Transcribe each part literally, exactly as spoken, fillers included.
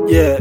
Yeah,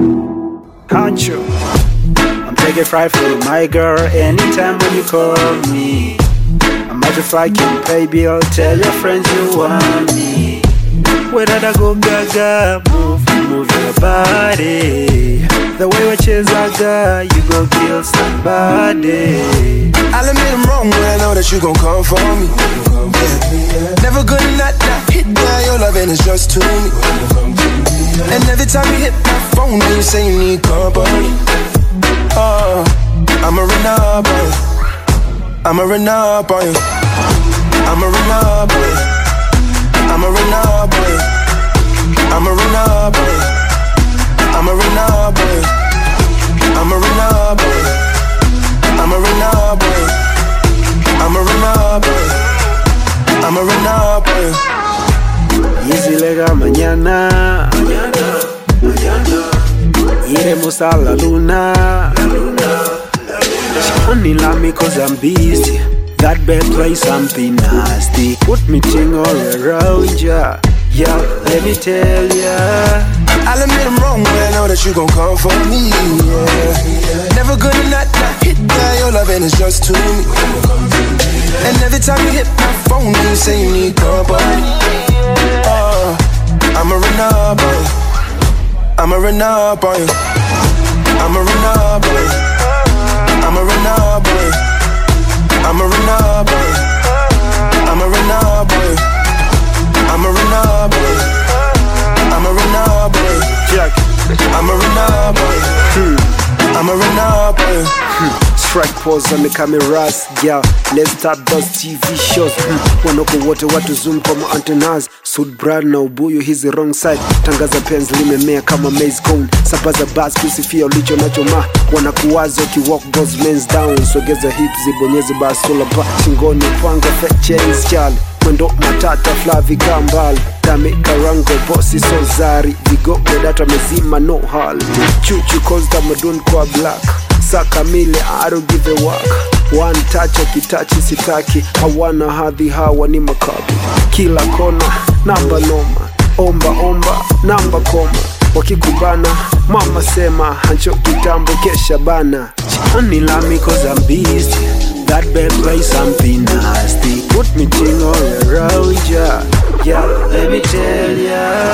Hancho. I'm taking fright for my girl anytime when you call me. I'm out if I can pay bill, tell your friends you want me. Whether I go gaga, move, move your body. The way we chase a guy, you gon' kill somebody. I'll admit I'm wrong, but I know that you gon' come for me. Yeah. Never gonna not, not hit down, your loving is just to me. And every time you hit my phone, you say you need company. Oh, I'm a run up on you. I'm a run up on you. I'm a run up on you. I'm a run up on you. I'm a run up on you. I'm a run up on you. I'm a run up on you. I'm a run up on you. I'm a run up on you. I'm a run up on you. Easy lega mañana, mañana, mañana. Iremos a la luna, la luna, la luna. She only love me cause I'm busy. That bed play something nasty. Put me ting all around ya. Yeah, let me tell ya. I'll admit I'm wrong, but I know that you gon' come for me. Yeah. Never gonna not, not hit down, your loving is just to me. And every time you hit my phone, you say you need company. Oh, I'ma run up on you. I'ma run up on you. I'ma run up on you. I'ma run up on you. I'ma run up on you. I'ma run up on you. I'ma run up on you. I'ma run up on you. Jack, I'ma run up on you. hmm. I'ma run up on you. Hmm. Strike pose on the cameras, yeah. Let's start those T V shows. Hmm. Wanoko wote watu zoom kama antennas. Suit brand na ubuyu hizi wrong side. Tangaza penzi limemea kama maize cone. Sapaza bass kusifia ulicho nacho ma. Wanakuwaza ukiwalk those men's down. Sogeza hips zibonyeze basola pa. Shingoni panga fat chains chali. Mwendo matata flavi kambali. Dame karango bossi sozari. Vigo medata mezima no hal. Chuchu cause tamadun kwa black. Saka mile I don't give a walk. One touch akitachi sitaki. Hawana hadhi hawa ni makabi. Kila kona namba noma. Omba omba namba koma. Wakikubana mama sema hancho kitambo kesha bana. She only love me cause I'm busy. That bed play something nasty. Put me ting all around ya. Yeah, let me tell ya.